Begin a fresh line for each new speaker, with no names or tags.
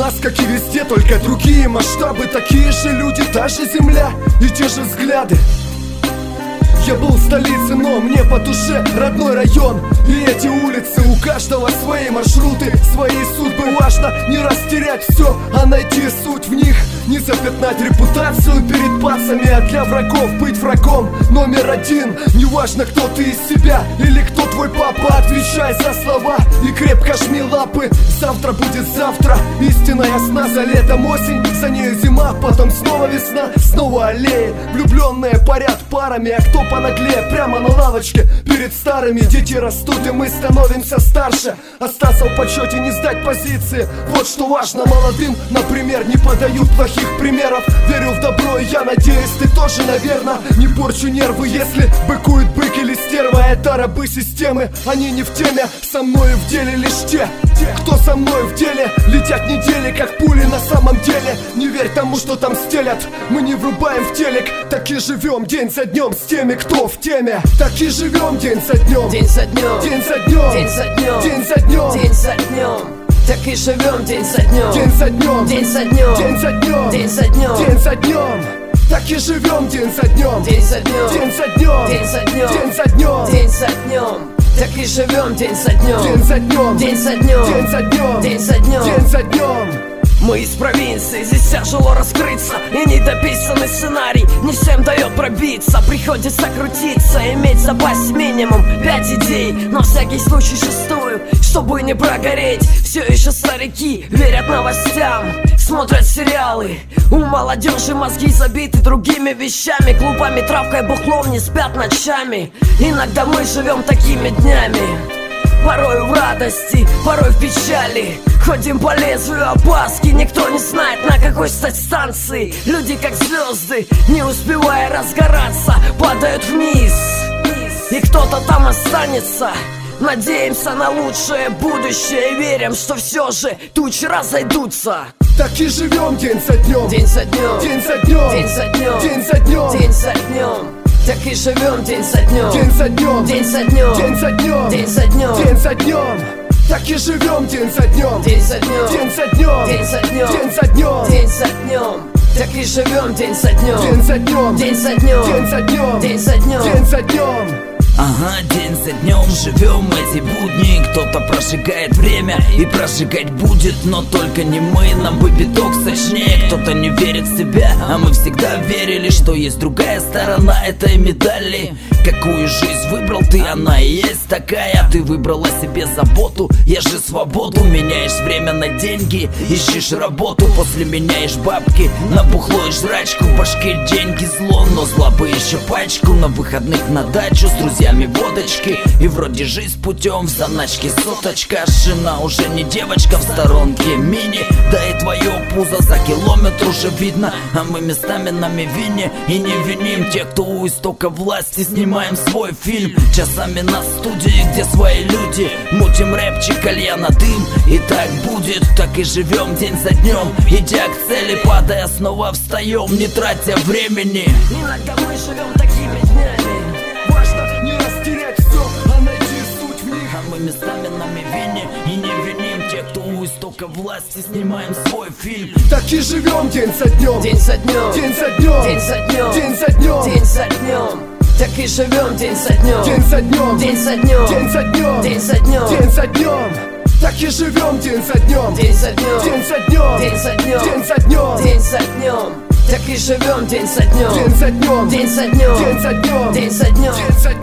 нас, как и везде, только другие масштабы. Такие же люди, та же земля и те же взгляды. Я был в столице, но мне по душе родной район. И эти улицы, у каждого свои маршруты, свои судьбы. Важно не растерять все, а найти суть в них. Не запятнать репутацию перед пацами, а для врагов быть врагом номер один. Неважно, кто ты из себя или кто твой папа, отвечай за слова и крепко жми лапы. Завтра будет завтра, истина ясна. За летом осень, за нею зима, потом снова весна, снова аллеи. Влюбленные парят парами, а кто понаглее прямо на лавочке перед старыми. Дети растут, и мы становимся старше. Остаться в почете, не сдать позиции, вот что важно молодым. Например, не подают плохих примеров. Верю в добро, и я надеюсь, ты тоже, наверно. Не порчу нервы, если быкует бык или стерва. Это рабы системы, они не в теме. Со мною в деле лишь те, кто со мной в деле. Летят недели, как пули на самом деле. Не верь тому, что там стелят, мы не врубаем в телек. Так и живем день за днем с теми, кто в теме. Так и живем день за днем,
день за днем,
день за днем,
день за днем,
день за днем,
день за днем. Так и живем день за днем,
день за днем,
день за днем,
день за днем,
день за днем,
день за днем. Так и живем день за днем,
день за днем,
день за днем,
день за днем,
день за днем,
день за днем. Так и живем день за днем,
день за днем,
день за днем,
день за днем,
день за днем,
день за днем.
Мы из провинции, здесь тяжело раскрыться. И недописанный сценарий не всем дает пробиться. Приходится крутиться, иметь в запасе минимум 5 идей, на всякий случай 6-ю, чтобы не прогореть. Все еще старики верят новостям, смотрят сериалы. У молодежи мозги забиты другими вещами, клубами, травкой, бухлом, не спят ночами. Иногда мы живем такими днями, порой в радости, порой в печали. Ходим по лезвию опаски, никто не знает, на какой стать станции. Люди как звезды, не успевая разгораться, падают вниз, и кто-то там останется. Надеемся на лучшее будущее и верим, что все же тучи разойдутся.
Так и живем день за днем,
день за днем,
день за днем,
день за днем,
день за днем,
день за днем. Так и живем день за днем,
день за днем,
день за днем,
день за днем,
день за днем,
день за днем. Так и живем день за днем,
день за днем,
день за днем,
день за днем,
день за днем,
день за днем. Так и живем день за днем,
день за днем,
день за днем,
день за днем,
день за днем,
день за днем.
Ага, день за днем живем эти будни. Кто-то прожигает время и прожигать будет, но только не мы, нам бы биток сочнее. Кто-то не верит в себя, а мы всегда верили, что есть другая сторона этой медали. Какую жизнь выбрал ты, она и есть такая. Ты выбрала себе заботу, я же свободу. Меняешь время на деньги, ищешь работу. После меняешь бабки на бухло и жрачку. В башке деньги зло, но зла бы еще пачку. На выходных на дачу с друзьями водочки. И вроде жизнь путем в заначке соточка. Жена уже не девочка, в сторонке мини. Да и твое пузо за километр уже видно. А мы местами на мивине и не виним тех, кто у истока власти. Снимаем свой фильм часами на студии, где свои люди. Мутим рэпчик, кальяна, дым. И так будет, так и живем день за днем. Идя к цели, падая, снова встаем, не тратя времени.
Иногда мы живем такими днями.
Важно не растерять все, а найти суть в них.
А мы местами на мивине и не виним тех, кто у истока власти. Снимаем свой фильм.
Так и живем день за днем,
День за днем,
день за днем,
день за днем,
день за днем,
день за днем. Так и живем день за днем,
день за днем,
день за днем,
день за днем,
день за днем,
день за днем. Так и живем день за днем,
день за днем,
день за днем,
день за днем,
день за днем,
день за днем. Так и живем день за днем,
день за днем,
день за днем,
день за днем,
день за днем.
день за днем.